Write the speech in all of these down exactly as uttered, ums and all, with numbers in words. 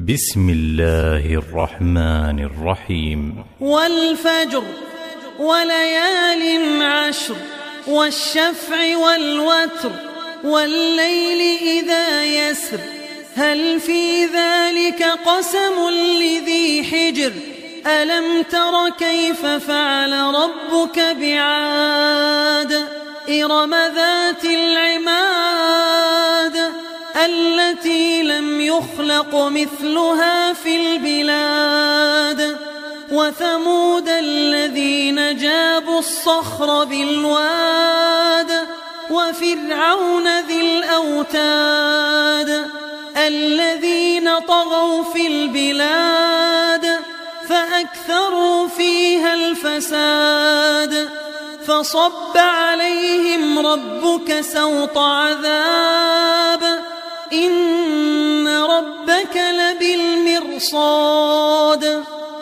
بسم الله الرحمن الرحيم. والفجر وليال عشر والشفع والوتر والليل إذا يسر هل في ذلك قسم لذي حجر ألم تر كيف فعل ربك بعاد إرم ذات العماد التي لم يخلق مثلها في البلاد وثمود الذين جابوا الصخر بالواد وفرعون ذي الأوتاد الذين طغوا في البلاد فأكثروا فيها الفساد فصب عليهم ربك سوط عذاب إن ربك لبالمرصاد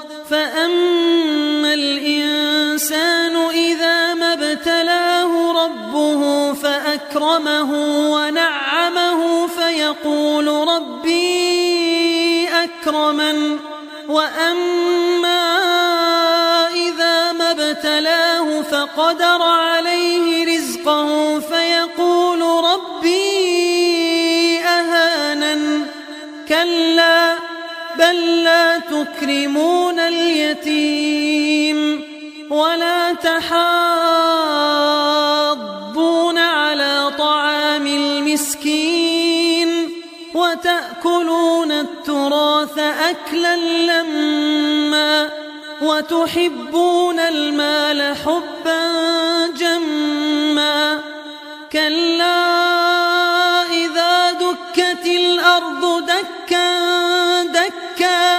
فأما الإنسان إذا ما ابتلاه ربه فأكرمه ونعمه فيقول ربي أكرمن وأما إذا ما ابتلاه فقدر عليه رزقه فيقول ربي أهانن كلا بل لا تكرمون اليتيم ولا تحاضون على طعام المسكين وتأكلون التراث أكلا لما وتحبون المال حبا جما كلا إذا دكت الأرض دكا دكا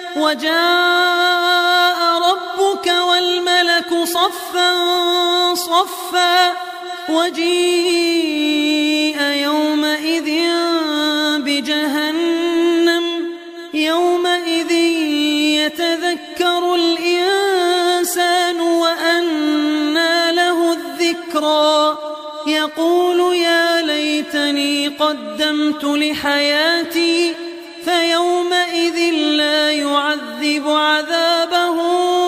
وجاء ربك والملك صفا صفا وجيء يومئذ بجهنم يومئذ يتذكر الإنسان وأنى له الذكرى يقول يا ليتني قدمت لحياتي فيومئذ لا يعذب عذابه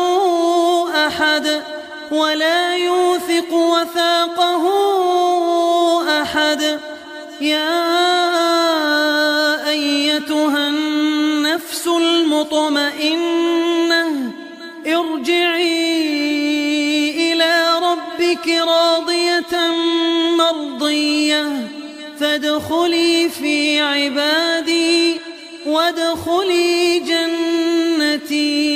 أحد ولا يوثق وثاقه أحد يا أيتها النفس المطمئنة ارجعي إلى ربك راضية مرضية فادخلي في عبادي وادخلي جنتي.